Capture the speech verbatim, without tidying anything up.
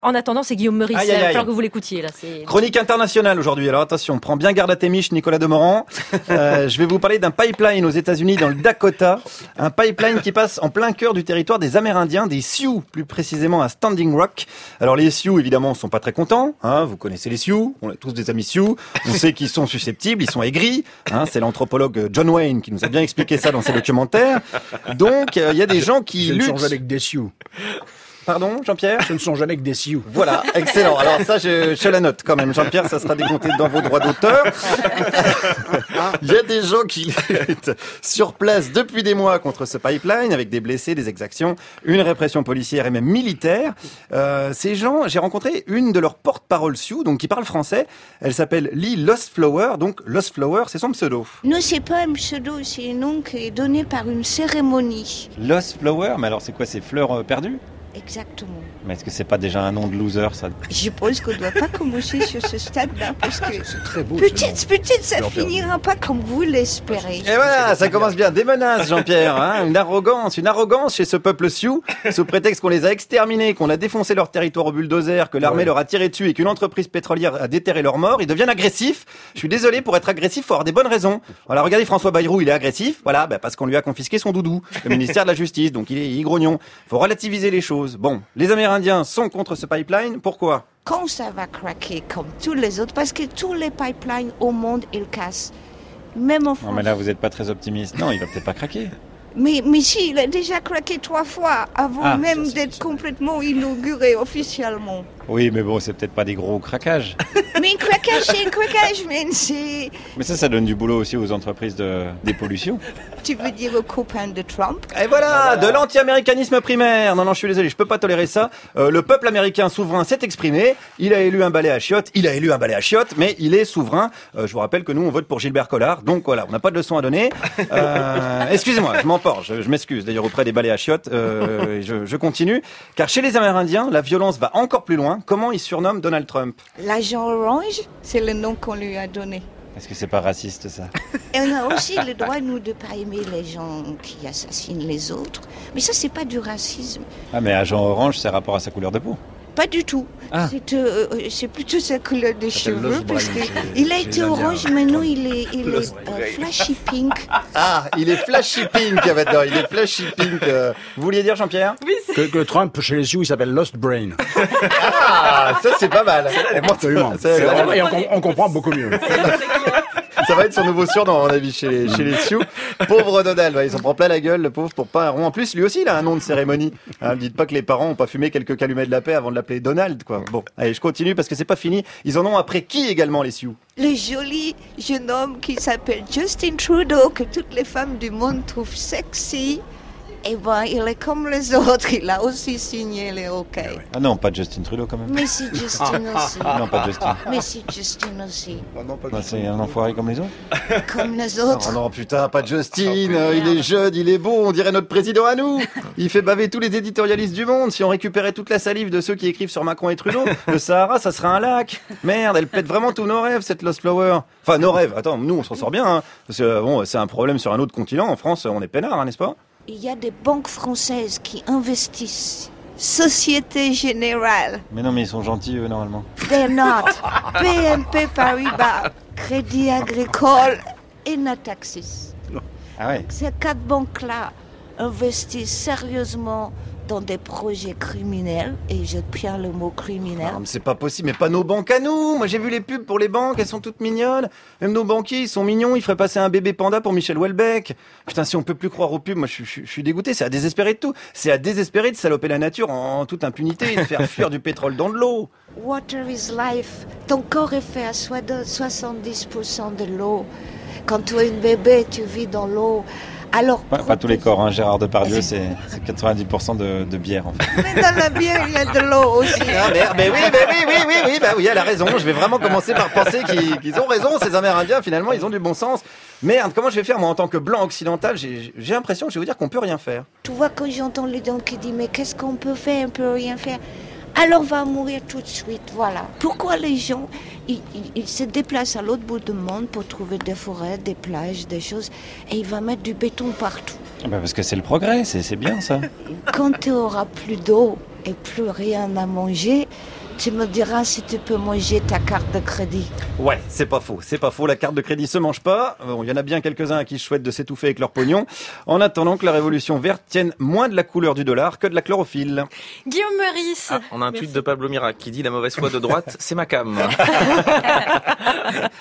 En attendant, c'est Guillaume Meurice. Il va falloir que vous l'écoutiez. Là. C'est... Chronique internationale aujourd'hui. Alors attention, prends bien garde à tes miches, Nicolas Demorand. Euh, je vais vous parler d'un pipeline aux États-Unis, dans le Dakota. Un pipeline qui passe en plein cœur du territoire des Amérindiens, des Sioux, plus précisément à Standing Rock. Alors les Sioux, évidemment, sont pas très contents. Hein, vous connaissez les Sioux, on a tous des amis Sioux. On sait qu'ils sont susceptibles, ils sont aigris. Hein, c'est l'anthropologue John Wayne qui nous a bien expliqué ça dans ses documentaires. Donc il euh, y a des gens qui Je luttent. ne change avec des Sioux. Pardon, Jean-Pierre ? Ce ne sont jamais que des Sioux. Voilà, excellent. Alors ça, je, je la note quand même. Jean-Pierre, ça sera décompté dans vos droits d'auteur. Il y a des gens qui luttent sur place depuis des mois contre ce pipeline, avec des blessés, des exactions, une répression policière et même militaire. Euh, ces gens, j'ai rencontré une de leurs porte-parole Sioux, donc qui parle français. Elle s'appelle Lee Lost Flower. Donc Lost Flower, c'est son pseudo. Non, c'est pas un pseudo, c'est un nom qui est donné par une cérémonie. Lost Flower, mais alors c'est quoi, c'est fleurs euh, perdues ? Exactement. Mais est-ce que c'est pas déjà un nom de loser, ça ? Je pense qu'on ne doit pas commencer sur ce stade-là, parce que c'est très beau, peut-être, peut-être ça finira pas comme vous l'espérez. Et voilà, ça commence bien. Des menaces, Jean-Pierre, hein, une arrogance, une arrogance chez ce peuple Sioux, sous prétexte qu'on les a exterminés, qu'on a défoncé leur territoire au bulldozer, que l'armée ouais. leur a tiré dessus et qu'une entreprise pétrolière a déterré leurs morts. Ils deviennent agressifs. Je suis désolé, pour être agressif, faut avoir des bonnes raisons. Voilà, regardez François Bayrou, il est agressif, voilà, bah parce qu'on lui a confisqué son doudou, le ministère de la Justice, donc il est, il est grognon. Faut relativiser les choses. Bon, les Amérindiens sont contre ce pipeline, pourquoi ? Quand ça va craquer comme tous les autres, parce que tous les pipelines au monde, ils cassent. Même en France. Non mais là vous n'êtes pas très optimiste. Non, il va peut-être pas craquer. Mais, mais si, il a déjà craqué trois fois, avant ah, même d'être complètement inauguré officiellement. Oui, mais bon, c'est peut-être pas des gros craquages. Mais un craquage, c'est un craquage, mais c'est... Mais ça, ça donne du boulot aussi aux entreprises de dépollution. Tu veux dire aux copains de Trump ? Et voilà, de l'anti-américanisme primaire. Non, non, je suis désolé, je peux pas tolérer ça. Euh, le peuple américain souverain s'est exprimé. Il a élu un balai à chiottes. Il a élu un balai à chiottes, mais il est souverain. Euh, je vous rappelle que nous, on vote pour Gilbert Collard. Donc voilà, on n'a pas de leçon à donner. Euh, excusez-moi, je m'emporte. Je, je m'excuse d'ailleurs auprès des balais à chiottes. Euh, je, je continue. Car chez les Amérindiens, la violence va encore plus loin. Comment ils surnomment Donald Trump ? L'agent orange, c'est le nom qu'on lui a donné. Est-ce que c'est pas raciste, ça ? Et on a aussi le droit, nous, de pas aimer les gens qui assassinent les autres. Mais ça, c'est pas du racisme. Ah, mais agent orange, c'est rapport à sa couleur de peau ? Pas du tout. Ah. C'est, euh, c'est plutôt sa couleur de cheveux, parce qu'il a été orange, maintenant il est, il est euh, flashy pink. Ah, il est flashy pink maintenant, il est flashy pink. Euh, vous vouliez dire, Jean-Pierre ? Oui, c'est... Que, que Trump, chez les Sioux, il s'appelle Lost Brain. Ah, ça c'est pas mal. Absolument. C'est, c'est, c'est, et on, on comprend beaucoup mieux. Ça va être son nouveau surnom, à mon avis, chez les, chez les Sioux. Pauvre Donald, il s'en prend plein la gueule, le pauvre, pour pas un rond. En plus, lui aussi, il a un nom de cérémonie. Hein, dites pas que les parents ont pas fumé quelques calumets de la paix avant de l'appeler Donald, quoi. Bon, allez, je continue parce que c'est pas fini. Ils en ont après qui également, les Sioux ? Le joli jeune homme qui s'appelle Justin Trudeau, que toutes les femmes du monde trouvent sexy. Eh ben, il est comme les autres, il a aussi signé les hockey. Ah non, pas Justin Trudeau quand même. Mais c'est Justin aussi. Non, pas Justin. Mais c'est Justin aussi. Ah non, pas bah, c'est un enfoiré comme les autres. Comme les autres. Oh non, putain, pas Justin. Il est jeune, il est beau, on dirait notre président à nous. Il fait baver tous les éditorialistes du monde. Si on récupérait toute la salive de ceux qui écrivent sur Macron et Trudeau, le Sahara, ça serait un lac. Merde, elle pète vraiment tous nos rêves, cette Lost Flower. Enfin, nos rêves. Attends, nous, on s'en sort bien. Hein. Parce que, bon, c'est un problème sur un autre continent. En France, on est peinard, hein, n'est-ce pas ? Il y a des banques françaises qui investissent. Société Générale. Mais non, mais ils sont gentils, eux, normalement. They're not. B N P Paribas, Crédit Agricole et Natixis. Ah ouais. Ces quatre banques-là investissent sérieusement dans des projets criminels, et je tiens le mot criminel. Non, mais c'est pas possible, mais pas nos banques à nous. Moi, j'ai vu les pubs pour les banques, elles sont toutes mignonnes. Même nos banquiers, ils sont mignons, ils feraient passer un bébé panda pour Michel Houellebecq. Putain, si on peut plus croire aux pubs, moi, je, je, je suis dégoûté. C'est à désespérer de tout. C'est à désespérer de saloper la nature en, en toute impunité et de faire fuir du pétrole dans de l'eau. Water is life. Ton corps est fait à soixante-dix pour cent de l'eau. Quand tu es un bébé, tu vis dans l'eau. Alors, pas, pas tous les corps, hein. Gérard Depardieu, c'est, c'est quatre-vingt-dix pour cent de, de bière, en fait. Mais dans la bière, il y a de l'eau aussi. Ah merde, mais oui, mais oui, oui, oui, oui, bah oui, elle a raison. Je vais vraiment commencer par penser qu'ils, qu'ils ont raison, ces Amérindiens, finalement, ils ont du bon sens. Merde, comment je vais faire, moi, en tant que blanc occidental, j'ai, j'ai l'impression, je vais vous dire qu'on peut rien faire. Tu vois, quand j'entends les gens qui disent, mais qu'est-ce qu'on peut faire, on peut rien faire. Alors on va mourir tout de suite, voilà. Pourquoi les gens, ils, ils, ils se déplacent à l'autre bout du monde pour trouver des forêts, des plages, des choses, et ils vont mettre du béton partout. Bah parce que c'est le progrès, c'est, c'est bien ça. Quand tu n'auras plus d'eau, et plus rien à manger, tu me diras si tu peux manger ta carte de crédit. Ouais, c'est pas faux, c'est pas faux. La carte de crédit se mange pas. Bon, il y en a bien quelques-uns qui souhaitent de s'étouffer avec leur pognon. En attendant que la révolution verte tienne moins de la couleur du dollar que de la chlorophylle. Guillaume Meurice. Ah, on a un tweet de Pablo Mirac qui dit la mauvaise foi de droite, c'est ma cam.